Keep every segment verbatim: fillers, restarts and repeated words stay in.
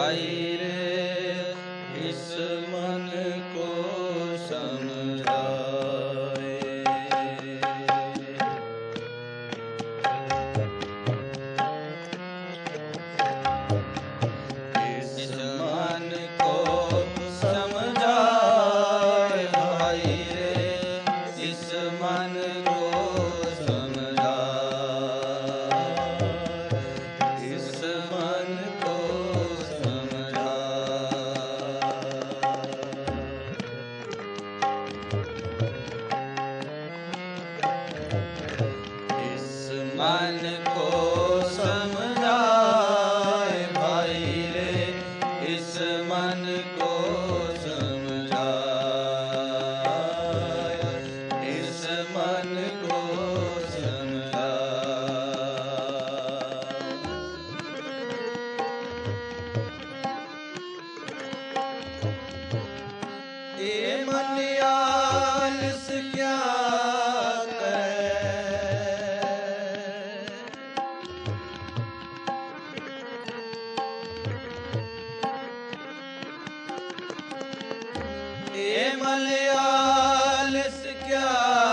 भाई रे इस मन को समझाए। इस मन को समझाए भाई रे इस मन को समझाए। इस मन को मन को समझाए भाई रे इस मन को समझाए। इस मन को समझाए। ये मन आलस क्या ये मलयालस क्या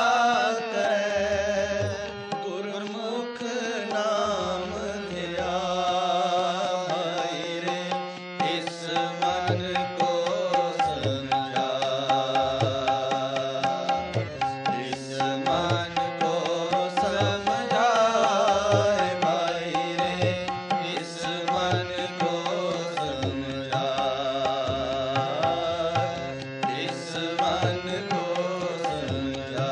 करे गुरमुख नाम धिया भाई रे इस मन को समझा। इस मन को समझाए भाई रे इस मन को समझा। इस मन को समझा।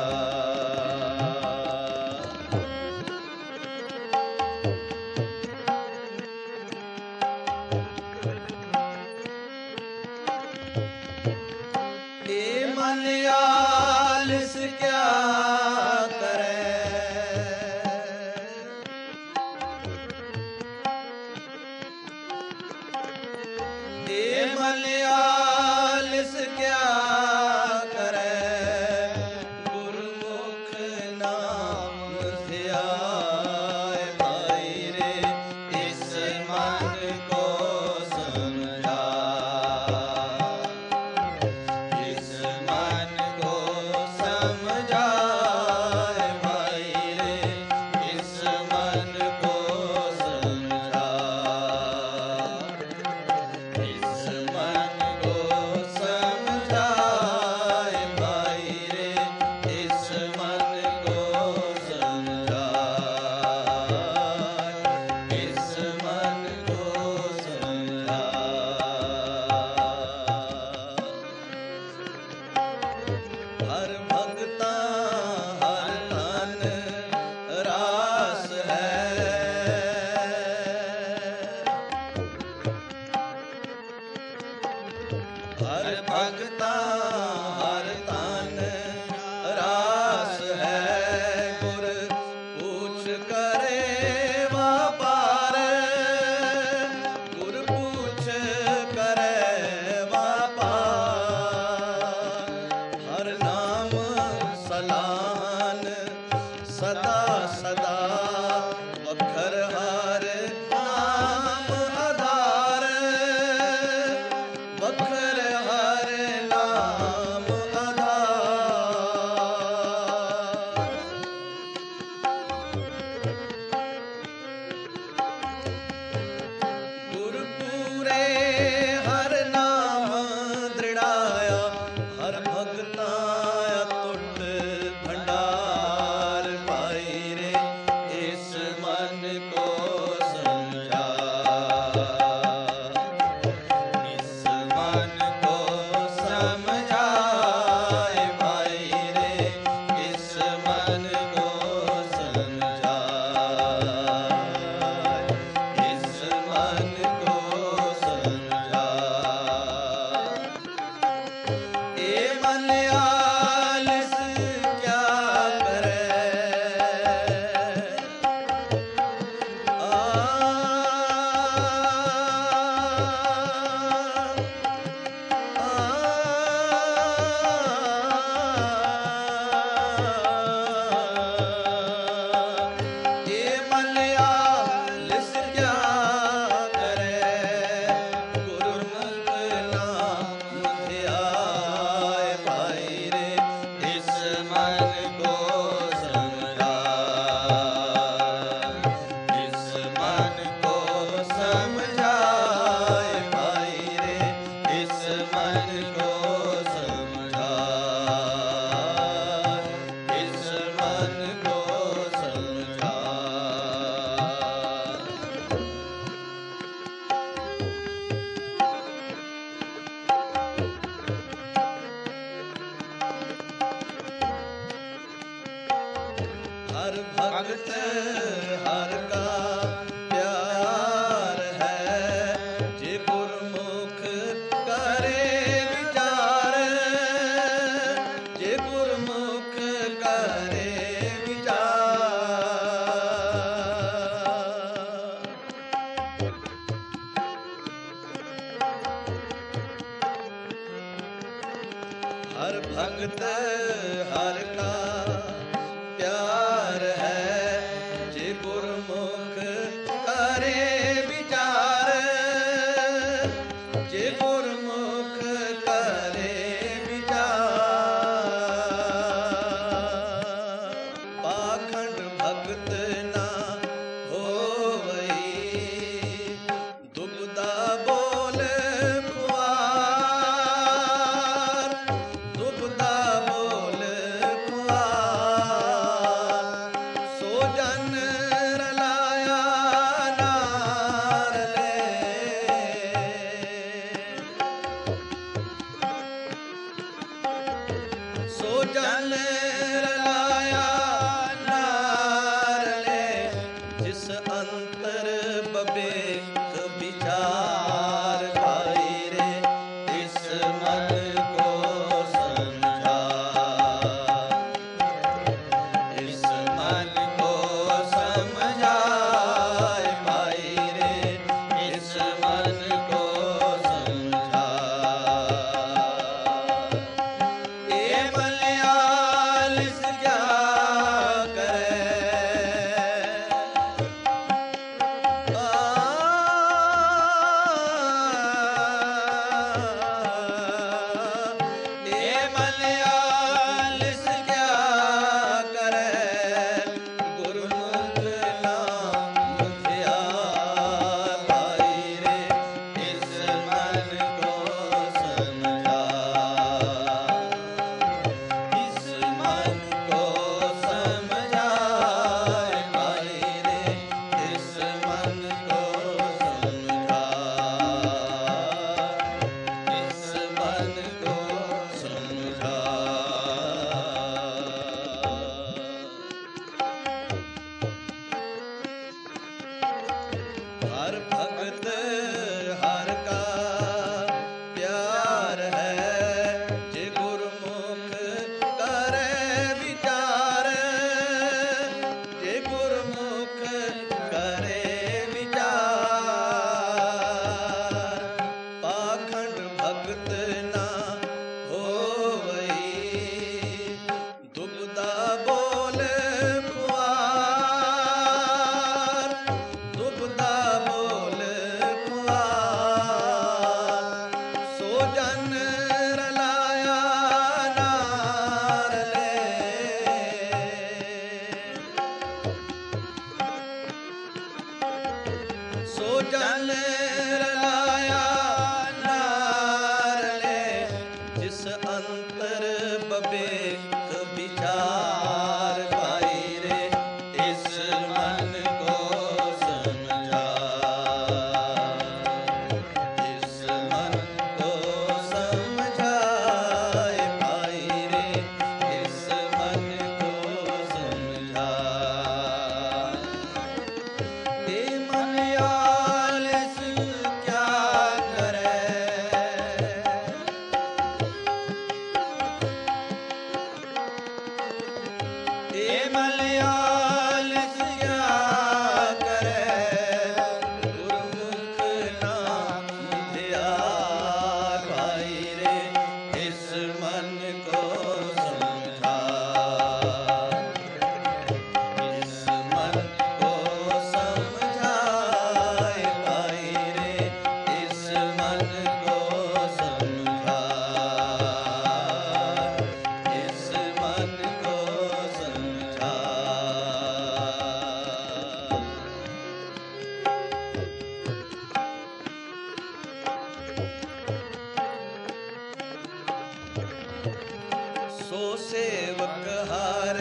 ये मलयालस क्या करे ये मलयालस क्या करे गुरमुख नाम ध्याए भाई रे इस मन को समझा। इस मन को समझाए भाई रे इस मन को समझा। इस मन को समझाए भाई रे इस मन को समझाए। इस मन को समझा। हर भगता हर तन रास है। हर भगता हर तन रास है गुर पूछ करे वापार। गुर पूछ करे वापार हर नाम हर भक्त हर का प्यार है, जे गुरमुख करे विचार, जे गुरमुख करे विचार। हर भक्त हर का प्यार है, जे गुरमुख करे विचार, जे गुरमुख करे विचार। पाखंड भक्त ना होवई, दुबदा बोल खुआर, दुबदा बोल खुआर। सो जन रलाया नार ले, सो जन रलाया नार ले, जिस अंतर बबेक विचार भाई रे, इस मन को समझा, इस मन को समझाए भाई रे, इस मन को समझा। ये मलयालिस क्या करे, ये मलयालिस क्या करे, गुरमुख नाम ध्यान भाई रे, इस मन को समझा, इस मन को समझाए भाई रे, इस मन को समझा, इस मन को समझा। हर भक्त हर का प्यार है, जे गुरमुख करे विचार, जे गुरमुख करे विचार। पाखंड भक्त ना होवई, दुबदा बोल खुआर, दुबदा बोल खुआर। सो जन रलाया नार ले, सो जन रलाया नार ले, जिस अंतर बबेक विचार भाई रे, इस मन को समझा, इस मन को समझाए भाई रे, इस मन को समझा। ये मलयालिस क्या करे, ये मलयालिस क्या करे, गुरमुख नाम ध्यान भाई रे, इस मन को समझा, इस मन को समझाए भाई रे, इस मन को समझा, इस मन को समझा। सो सेवक हर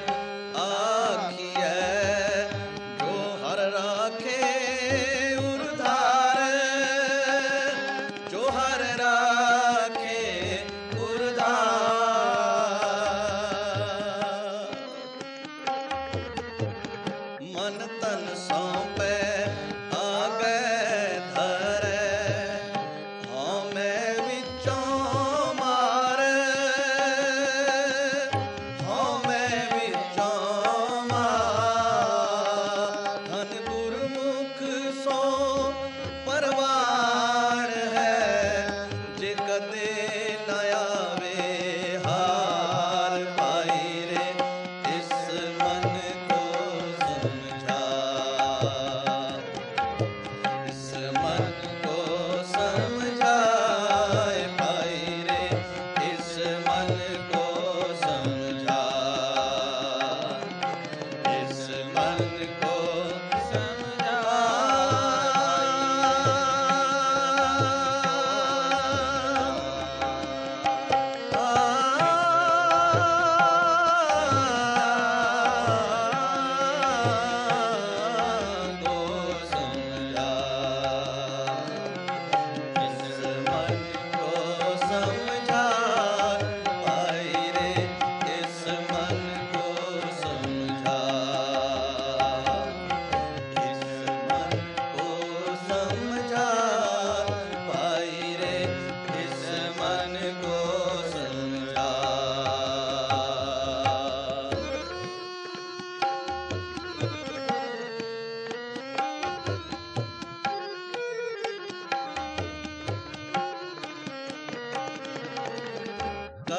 आखिए, जो हर राखे उरधार, जो हर राखे उरधार।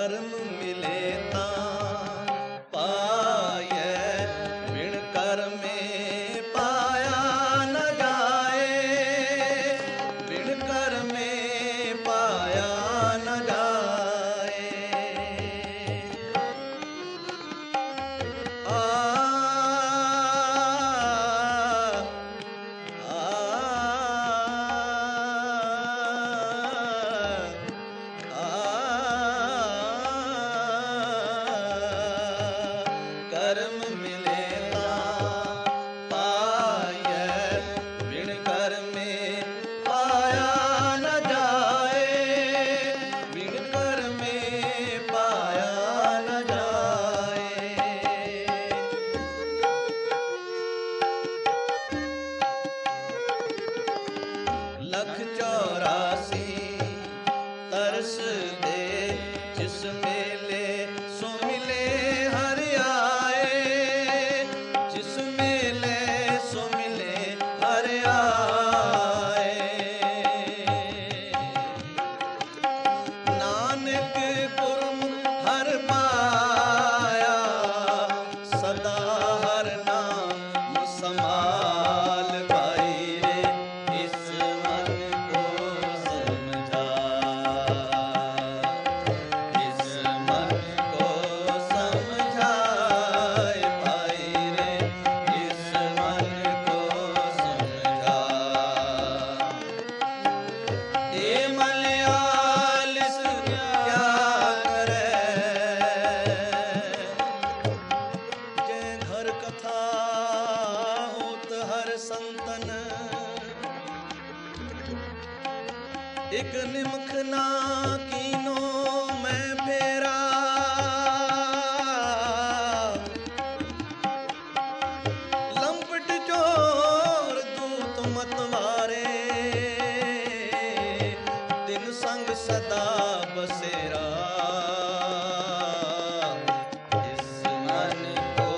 कर्म मिले ता पाए, बिन कर्मे पाया न जाए, बिन कर्मे पाया न जाए। आ, आ, कर्म मिले ता पाए, बिन कर्मे पाया न जाए, बिन कर्मे पाया न जाए। लख चौरासी तरस दे, जिस मेले सो मिले हर आए, जिस मेले सो मिले हर आए। नानक गुरमुख हर पाया, सदा हर नाम समाल पाई रे, इस मन को समझा, इस मन को समझाए पाई रे, इस मन को समझा। ये मलयाल क्या करे, जय घर कथा होत हर संतन, एक निमख ना कीनो मैं फेरा, लंपट चोर दूत मतवारे, दिन संग सदा बसेरा। इस मन को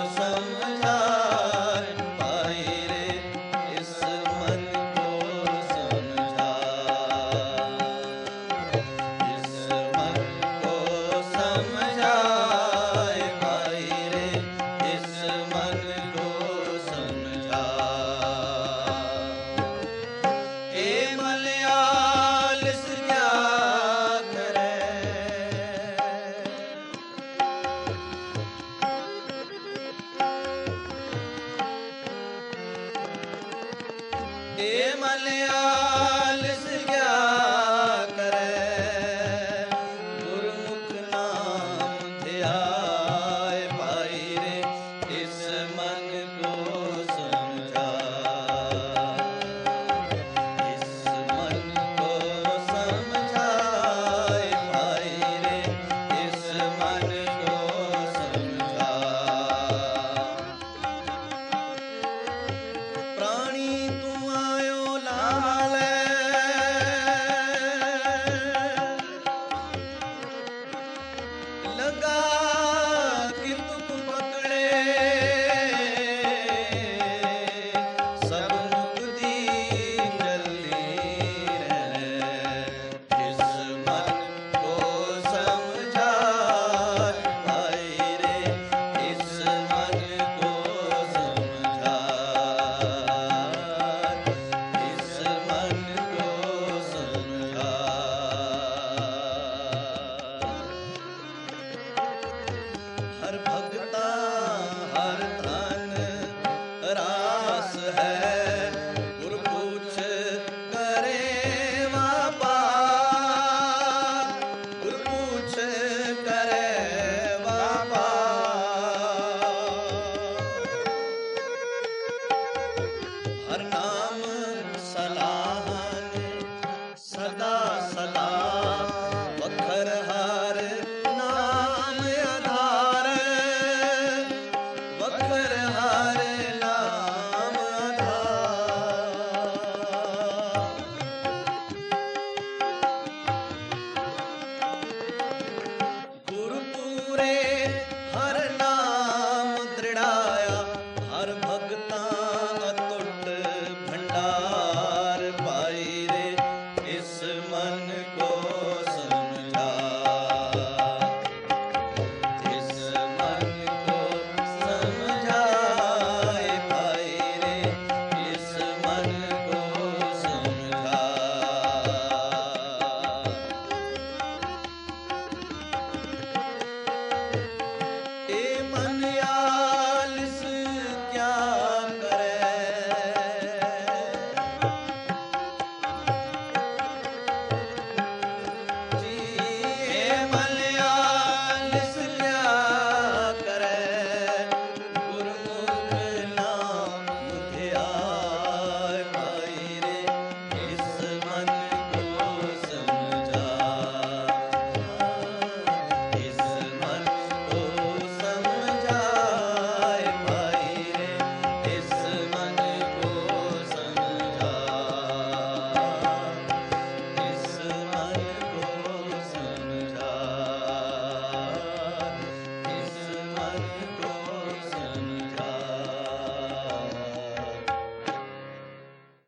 समझाए पाई रे, इस मन को समझा, इस मन को समझाए पाई रे, इस मन को समझा। ए मलयाल क्या करे, ए मलयाल क्या करे, गुरमुख नाम ध्याए पाई रे, इस मन को समझा, इस मन को समझाए पाई रे, इस मन को समझा। प्राणी तू आयो लाल, लगा